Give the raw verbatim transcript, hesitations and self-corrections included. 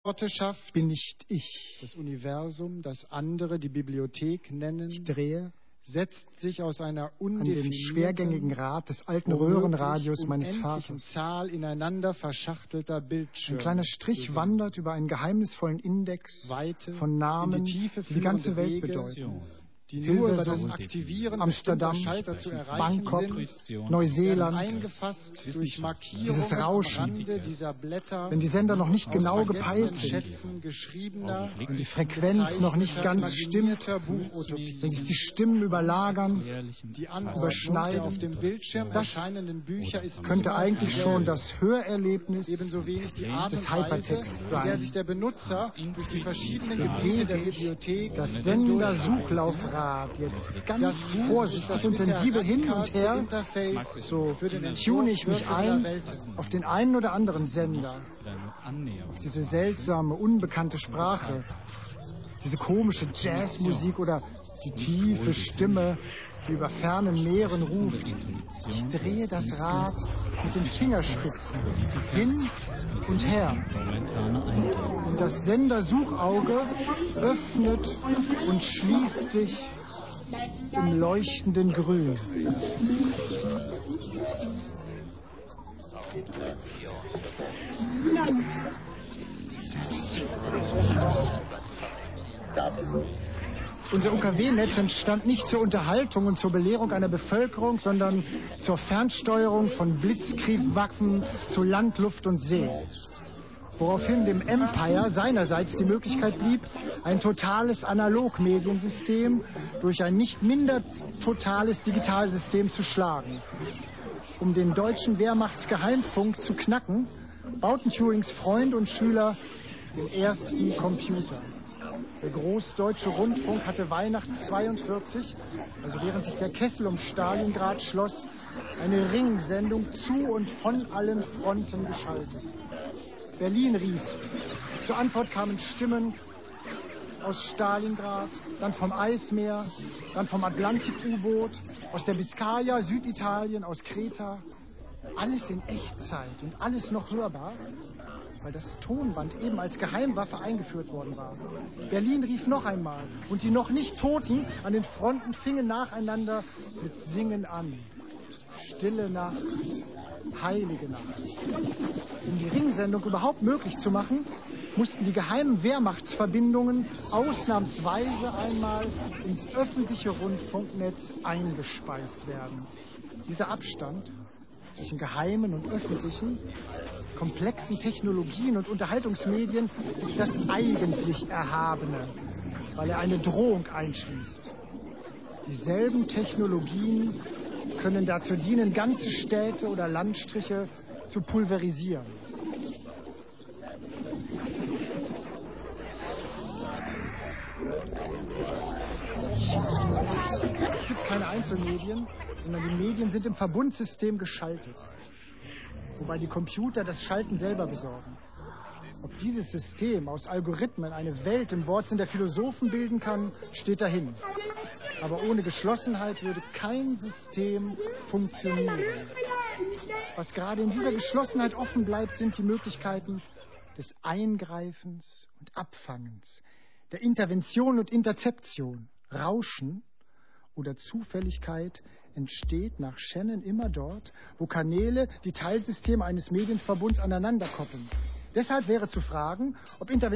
Orte schafft, bin nicht ich. das Universum, das andere die Bibliothek nennen, Ich drehe setzt sich aus einer an dem schwergängigen Rad des alten Röhrenradios meines Vaters. Zahl ineinander verschachtelter Bildschirme. Ein kleiner Strich zusammen. wandert über einen geheimnisvollen Index Weite, von Namen, in die Tiefe die die ganze Welt Wege, bedeuten. die nur über das Silverson, Aktivieren Amsterdam, bestimmter Schalter zu erreichen Bangkok, sind, Neuseeland, eingefasst durch Markierungen dieses Rauschen, am Rande dieser Blätter, wenn die Sender noch nicht aus genau vergessenen gepeilt sind, Schätzen geschriebener, wenn die Frequenz noch nicht ganz stimmt, Buchutopien, wenn sich die Stimmen überlagern, die Anordnung überschneiden. der auf dem Bildschirm Das erscheinenden Bücher ist könnte niemals eigentlich schon dieselbe. das Hörerlebnis Ebenso wenig die Art des und Weise, Hypertexts in der sein. sich der Benutzer durch die verschiedenen Gebiete der Bibliothek Das hindurchreist. Sendersuchlaufrad jetzt ganz Das Buch vorsichtig ist das und sensibel bisher hin und radikalste her. Interface So für den tune ich Entwurf mich virtueller ein Welten. auf den einen oder anderen Sender, auf diese seltsame, unbekannte Sprache, diese komische Jazzmusik oder die tiefe Stimme, die über fernen Meeren ruft. Ich drehe das Rad mit den Fingerspitzen hin und her. Und das Sendersuchauge öffnet und schließt sich im leuchtenden Grün. Unser U K W-Netz entstand nicht zur Unterhaltung und zur Belehrung einer Bevölkerung, sondern zur Fernsteuerung von Blitzkriegwaffen zu Land, Luft und See. Woraufhin dem Empire seinerseits die Möglichkeit blieb, ein totales Analogmediensystem durch ein nicht minder totales Digitalsystem zu schlagen. Um den deutschen Wehrmachtsgeheimfunk zu knacken, bauten Turings Freund und Schüler den ersten Computer. Der Großdeutsche Rundfunk hatte Weihnachten zweiundvierzig, also während sich der Kessel um Stalingrad schloss, eine Ringsendung zu und von allen Fronten geschaltet. Berlin rief. Zur Antwort kamen Stimmen aus Stalingrad, dann vom Eismeer, dann vom Atlantik-U-Boot, aus der Biskaya, Süditalien, aus Kreta. Alles in Echtzeit und alles noch hörbar, weil das Tonband eben als Geheimwaffe eingeführt worden war. Berlin rief noch einmal und die noch nicht Toten an den Fronten fingen nacheinander mit Singen an. Stille Nacht, heilige Nacht. Um die Ringsendung überhaupt möglich zu machen, mussten die geheimen Wehrmachtsverbindungen ausnahmsweise einmal ins öffentliche Rundfunknetz eingespeist werden. Dieser Abstand zwischen geheimen und öffentlichen, komplexen Technologien und Unterhaltungsmedien ist das eigentlich Erhabene, weil er eine Drohung einschließt. Dieselben Technologien können dazu dienen, ganze Städte oder Landstriche zu pulverisieren. Es gibt keine Einzelmedien, sondern die Medien sind im Verbundsystem geschaltet, wobei die Computer das Schalten selber besorgen. Ob dieses System aus Algorithmen eine Welt im Wortsinn der Philosophen bilden kann, steht dahin. Aber ohne Geschlossenheit würde kein System funktionieren. Was gerade in dieser Geschlossenheit offen bleibt, sind die Möglichkeiten des Eingreifens und Abfangens, der Intervention und Interzeption. Rauschen oder Zufälligkeit entsteht nach Shannon immer dort, wo Kanäle die Teilsysteme eines Medienverbunds aneinander koppeln. Deshalb wäre zu fragen, ob Intervention